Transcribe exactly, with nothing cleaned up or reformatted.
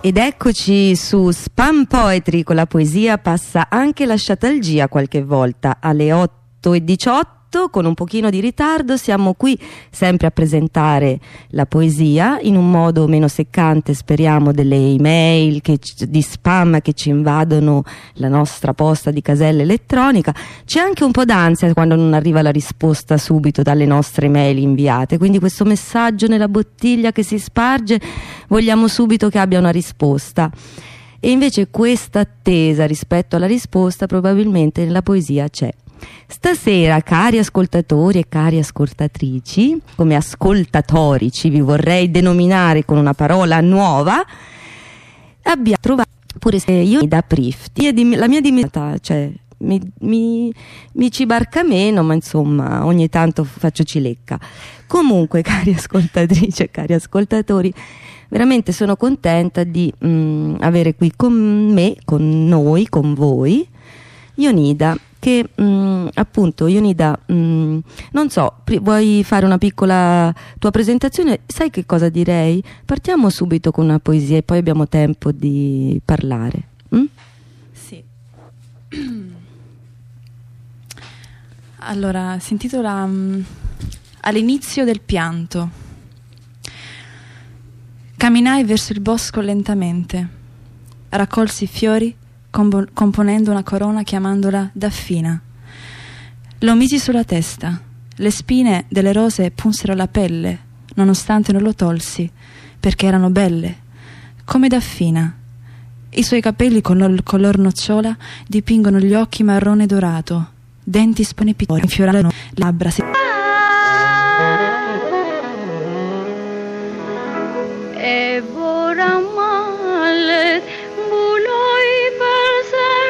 Ed eccoci su Spam Poetry, con la poesia passa anche la sciatalgia qualche volta. Alle otto e diciotto, con un pochino di ritardo, siamo qui sempre a presentare la poesia in un modo meno seccante, speriamo, delle email che, di spam che ci invadono la nostra posta di casella elettronica. C'è anche un po' d'ansia quando non arriva la risposta subito dalle nostre email inviate, quindi questo messaggio nella bottiglia che si sparge vogliamo subito che abbia una risposta. E invece questa attesa rispetto alla risposta probabilmente nella poesia c'è. Stasera, cari ascoltatori e cari ascoltatrici, come ascoltatorici vi vorrei denominare con una parola nuova, abbiamo trovato, pure se io da Prifti, la mia dimensione, cioè mi, mi, mi ci barca meno, ma insomma ogni tanto faccio cilecca. Comunque, cari ascoltatrici e cari ascoltatori, veramente sono contenta di mh, avere qui con me, con noi, con voi, Ionida, che mh, appunto Ionida, mh, non so, vuoi fare una piccola tua presentazione? Sai che cosa direi? Partiamo subito con una poesia e poi abbiamo tempo di parlare. Mm? Sì. Allora, si intitola um, All'inizio del pianto. Camminai verso il bosco lentamente, raccolsi i fiori componendo una corona chiamandola Daffina. Lo misi sulla testa. Le spine delle rose punsero la pelle, nonostante non lo tolsi, perché erano belle, come Daffina. I suoi capelli con il color nocciola dipingono gli occhi marrone dorato, denti spone piccoli, infiorano le labbra, si